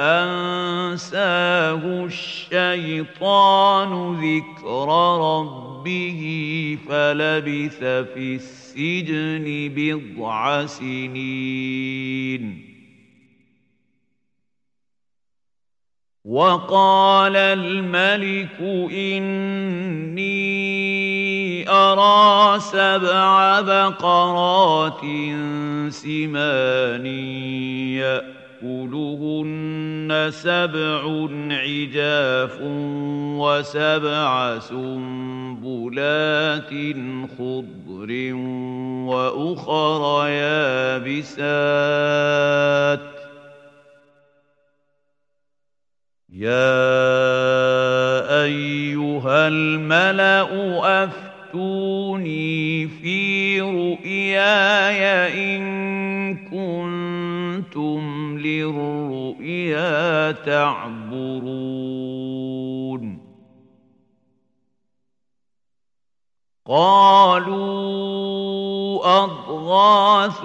فأنساه الشيطان ذكر ربه فلبث في السجن بضع سنين وقال الملك إني أرى سبع بقرات سمان يأكلهن سبع عجاف وسبع سنبلات خضر وأخر يابسات يا أيها الملأ أفتوني في رؤياي إن كنتم للرؤيا تعبرون قالوا أضغاث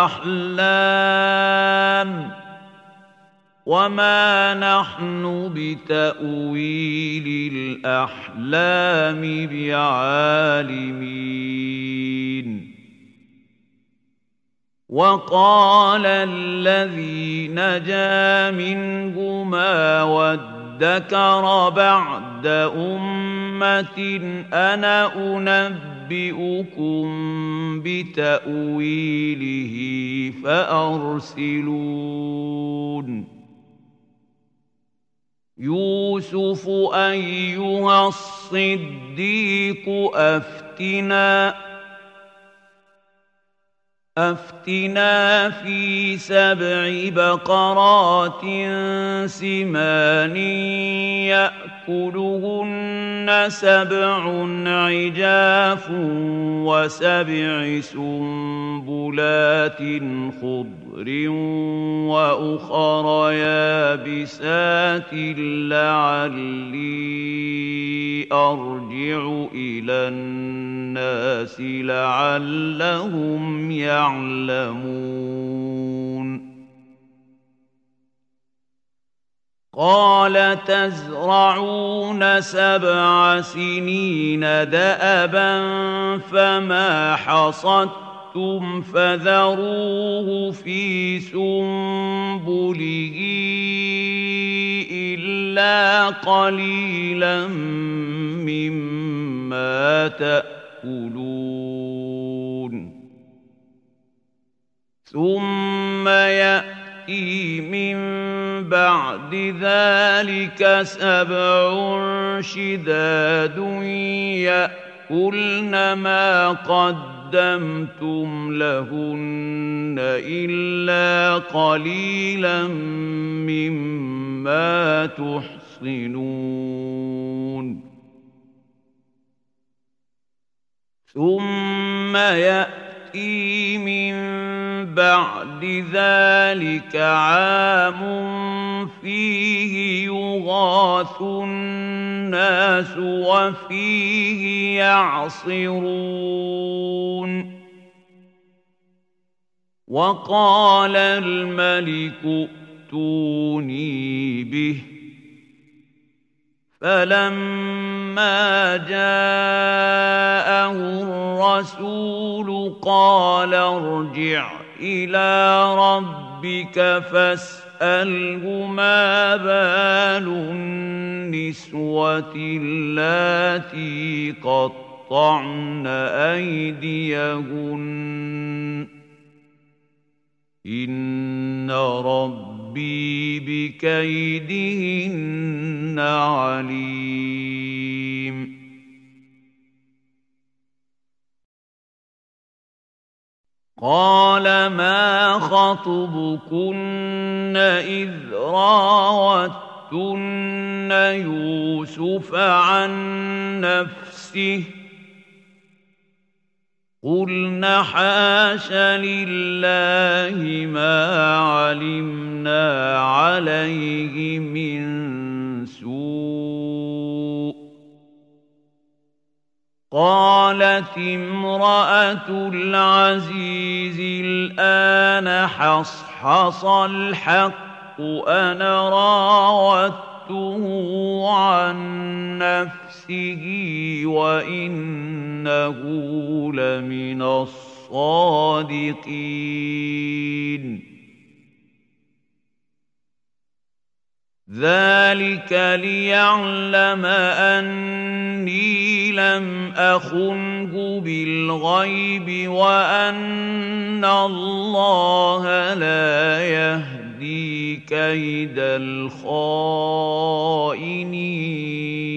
أحلام وما نحن بتأويل الأحلام بعالمين وقال الذي نجا منهما وادكر بعد أمة أنا أنبئكم بتأويله فأرسلون يوسف أيها الصديق أفتنا أفتنا في سبع بقرات سمان يأكلهن سبع عجاف وسبع سنبلات خضر وأخر يابسات لعلي أرجع إلى الناس لعلهم يعلمون قال تزرعون سبع سنين دأبا فما حصدتم فذروه في سنبله إلا قليلا مما تأكلون ثم يأتي من بعد ذلك سبع شداد يأكلن ما قدمتم لهن إلا قليلا مما تحصنون ثم يأتي من بعد ذلك عام فيه يغاث يغاث الناس وفيه يعصرون وقال الملك ائتوني به فلما جاءه الرسول قال ارجع إلى ربك فاسأله ما بال النسوة اللاتي قطعن أيديهن إن ربي بكيدهن عليم قال ما خطبكن إذ راوتن يوسف عن نفسه قلنا حاش لله ما علمنا عليه من سوء قالت امرأة العزيز الآن حصحص الحق أنا راودته عن نفسه وإنه لمن الصادقين ذلك ليعلم أني لم أخنه بالغيب وأن الله لا يهدي كيد الخائنين